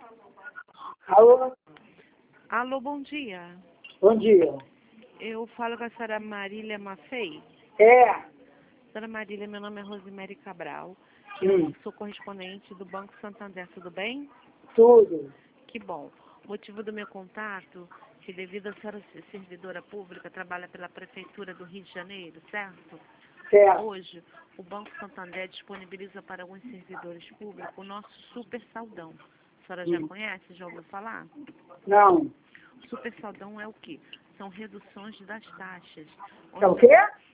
Alô? Alô, bom dia. Bom dia. Eu falo com a senhora Marília Maffei. É. Senhora Marília, meu nome é Rosemary Cabral. Eu Hum. sou correspondente do Banco Santander, tudo bem? Tudo. Que bom. O motivo do meu contato, que devido a senhora ser servidora pública, trabalha pela Prefeitura do Rio de Janeiro, certo? Certo. Hoje, o Banco Santander disponibiliza para alguns servidores públicos o nosso Super Saldão. A senhora já conhece? Já ouviu falar? Não. Super Saldão é o quê? São reduções das taxas. É o quê?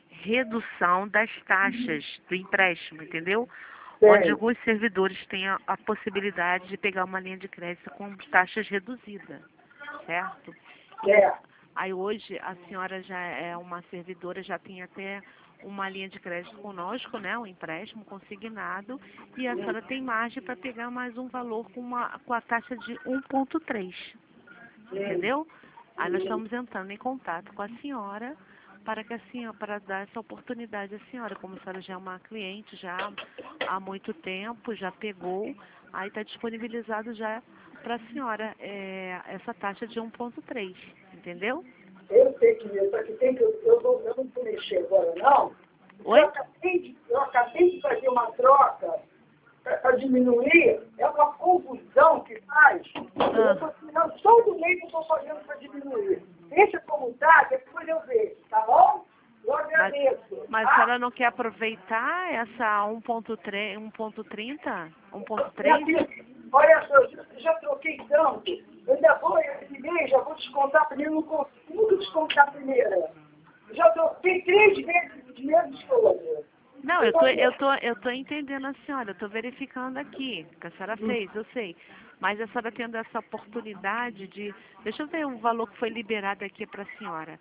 Redução das taxas do empréstimo, entendeu? Sei. Onde alguns servidores têm a possibilidade de pegar uma linha de crédito com taxas reduzidas, certo? É. Aí hoje a senhora já é uma servidora, já tem até uma linha de crédito conosco, né? Um empréstimo consignado, e a senhora tem margem para pegar mais um valor com a taxa de 1,3, entendeu? Aí nós estamos entrando em contato com a senhora para que a senhora, para dar essa oportunidade à senhora, como a senhora já é uma cliente já há muito tempo, já pegou, aí está disponibilizado já para a senhora essa taxa de 1,3, entendeu? Eu sei que tem que eu não vou mexer agora, não. Oi? Eu acabei de fazer uma troca para diminuir. É uma confusão que faz. Eu estou tirando todo mês que eu estou fazendo para diminuir. Deixa como está, depois eu vejo, tá bom? Eu agradeço. Mas a senhora não quer aproveitar essa 1,3, 1,30? 1,3? Olha só, eu já troquei tanto. Eu ainda vou, esse mês, já vou descontar primeiro, não consigo descontar a primeira. Já troquei 3 vezes o dinheiro de escolha. Não, eu tô entendendo a senhora, eu tô verificando aqui, que a senhora fez, eu sei. Mas a senhora tendo essa oportunidade de... Deixa eu ver o valor que foi liberado aqui para a senhora,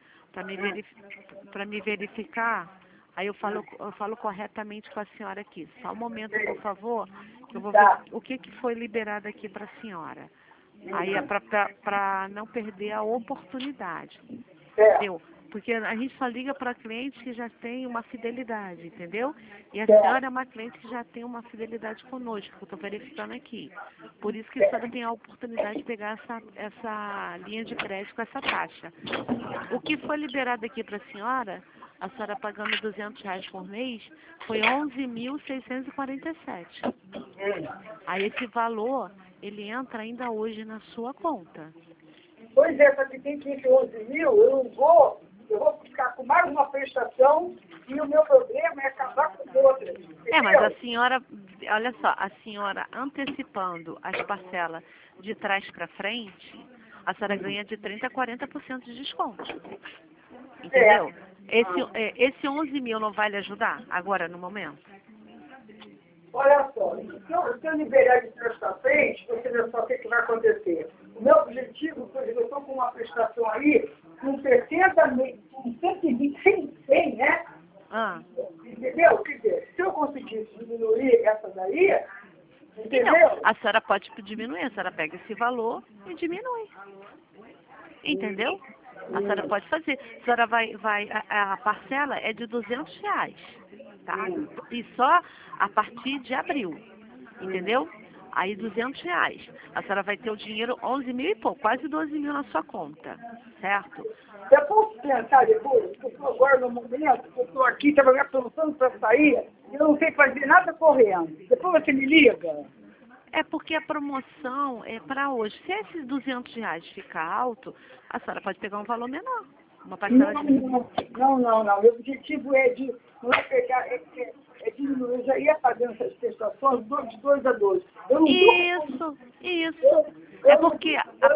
para me verificar. Aí eu falo corretamente com a senhora aqui. Só um momento, por favor, que eu vou ver o que foi liberado aqui para a senhora. Aí é para não perder a oportunidade. Entendeu? Porque a gente só liga para clientes que já têm uma fidelidade, entendeu? E a senhora é uma cliente que já tem uma fidelidade conosco, que eu estou verificando aqui. Por isso que a senhora tem a oportunidade de pegar essa linha de crédito com essa taxa. O que foi liberado aqui para a senhora pagando R$200 por mês, foi 11.647. Aí esse valor, ele entra ainda hoje na sua conta. Pois é, só que tem que ir 11 mil, eu vou ficar com mais uma prestação e o meu problema é acabar com outra. Mas a senhora, olha só, a senhora antecipando as parcelas de trás para frente, a senhora ganha de 30% a 40% de desconto. Entendeu? Esse 11 mil não vai lhe ajudar agora, no momento? Olha só, se eu liberar de trás para frente, você vê só o que vai acontecer. O meu objetivo, por exemplo, eu estou com uma prestação aí, com 60 mil, com 120, 100, né? Entendeu? Quer dizer, se eu conseguisse diminuir essa daí, entendeu? Não, a senhora pode diminuir, a senhora pega esse valor e diminui. Entendeu? A senhora pode fazer. A senhora a parcela é de R$200, tá? E só a partir de abril, entendeu? Aí R$200. A senhora vai ter o dinheiro 11 mil e pouco, quase 12 mil na sua conta, certo? Eu posso pensar depois, porque eu estou agora no momento, eu estou aqui trabalhando pensando para sair, e eu não sei fazer nada correndo. Depois você me liga. É porque a promoção é para hoje. Se esses R$200 ficar alto, a senhora pode pegar um valor menor. Uma parcela de... Não. Meu objetivo não é pegar, é diminuir. Eu já ia fazendo essas prestações de 2 a 2. Isso. É porque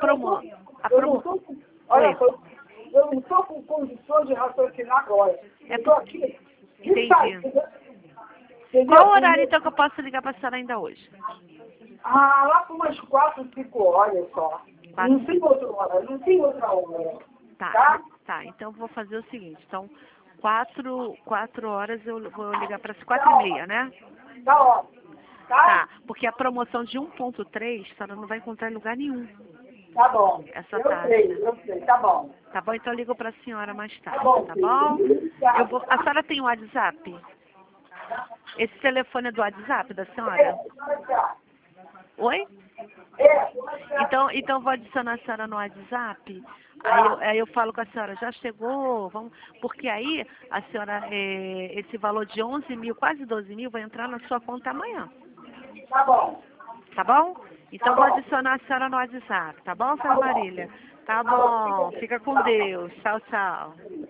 Olha só, eu não estou com condições de raciocinar agora. Eu estou aqui. Entendi. Qual horário então que eu posso ligar para a senhora ainda hoje? Lá por umas 4, 5 horas só. Não tem outra hora. Tá, então eu vou fazer o seguinte. Então, 4 horas eu vou ligar para as 4h30, né? Tá ótimo. Tá, porque a promoção de 1,3 a senhora não vai encontrar em lugar nenhum. Tá bom. Essa taxa. Eu sei, tá bom. Tá bom, então eu ligo para a senhora mais tarde, Tá bom? A senhora tem o WhatsApp? Esse telefone é do WhatsApp da senhora? Oi? É, Então vou adicionar a senhora no WhatsApp. Aí eu falo com a senhora, já chegou, vamos, porque aí a senhora, esse valor de 11 mil, quase 12 mil, vai entrar na sua conta amanhã. tá bom. Tá bom? Então Tá vou bom. adicionar a senhora no WhatsApp, tá bom, Tá senhora bom. Marília? Tá Tá bom. bom, fica com Deus. Tchau, tchau.